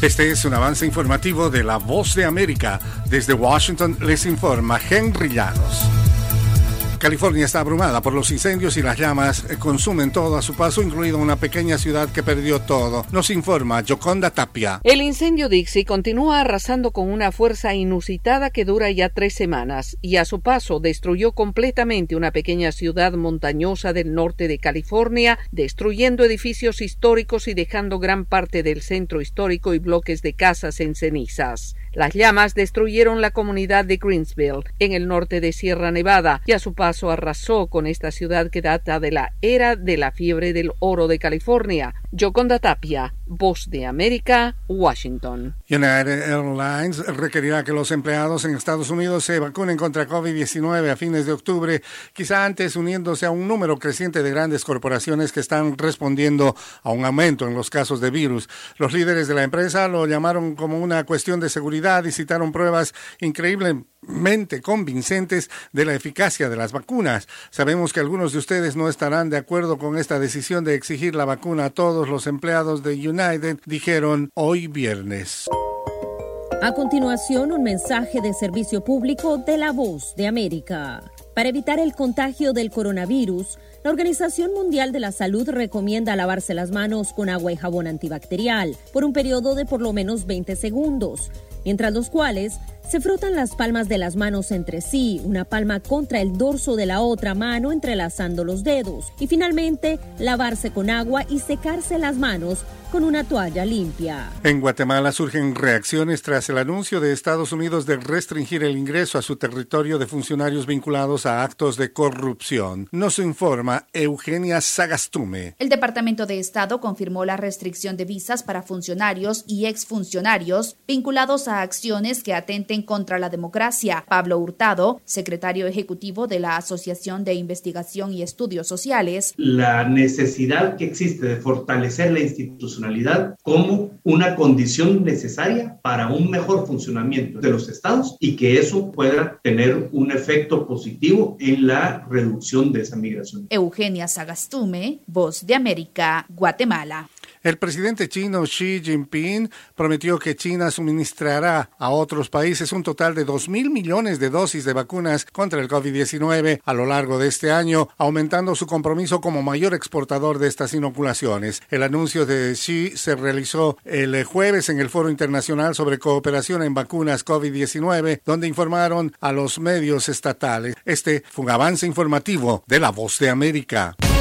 Este es un avance informativo de La Voz de América. Desde Washington les informa Henry Llanos. California está abrumada por los incendios y las llamas consumen todo a su paso, incluida una pequeña ciudad que perdió todo. Nos informa Yoconda Tapia. El incendio Dixie continúa arrasando con una fuerza inusitada que dura ya 3 semanas y a su paso destruyó completamente una pequeña ciudad montañosa del norte de California, destruyendo edificios históricos y dejando gran parte del centro histórico y bloques de casas en cenizas. Las llamas destruyeron la comunidad de Greensville, en el norte de Sierra Nevada, y a su paso arrasó con esta ciudad que data de la era de la fiebre del oro de California. Yoconda Tapia, Voz de América, Washington. United Airlines requerirá que los empleados en Estados Unidos se vacunen contra COVID-19 a fines de octubre, quizá antes uniéndose a un número creciente de grandes corporaciones que están respondiendo a un aumento en los casos de virus. Los líderes de la empresa lo llamaron como una cuestión de seguridad y citaron pruebas increíblemente convincentes de la eficacia de las vacunas. Sabemos que algunos de ustedes no estarán de acuerdo con esta decisión de exigir la vacuna a todos los empleados de United, dijeron hoy viernes. A continuación, un mensaje de servicio público de La Voz de América. Para evitar el contagio del coronavirus, la Organización Mundial de la Salud recomienda lavarse las manos con agua y jabón antibacterial por un periodo de por lo menos 20 segundos, mientras los cuales se frotan las palmas de las manos entre sí, una palma contra el dorso de la otra mano entrelazando los dedos, y finalmente lavarse con agua y secarse las manos con una toalla limpia. En Guatemala surgen reacciones tras el anuncio de Estados Unidos de restringir el ingreso a su territorio de funcionarios vinculados a actos de corrupción. Nos informa Eugenia Sagastume. El Departamento de Estado confirmó la restricción de visas para funcionarios y exfuncionarios vinculados a acciones que atenten contra la democracia. Pablo Hurtado, secretario ejecutivo de la Asociación de Investigación y Estudios Sociales. La necesidad que existe de fortalecer la institucionalidad como una condición necesaria para un mejor funcionamiento de los estados y que eso pueda tener un efecto positivo en la reducción de esa migración. Eugenia Sagastume, Voz de América, Guatemala. El presidente chino Xi Jinping prometió que China suministrará a otros países un total de 2.000 millones de dosis de vacunas contra el COVID-19 a lo largo de este año, aumentando su compromiso como mayor exportador de estas inoculaciones. El anuncio de Xi se realizó el jueves en el Foro Internacional sobre Cooperación en Vacunas COVID-19, donde informaron a los medios estatales. Este fue un avance informativo de La Voz de América.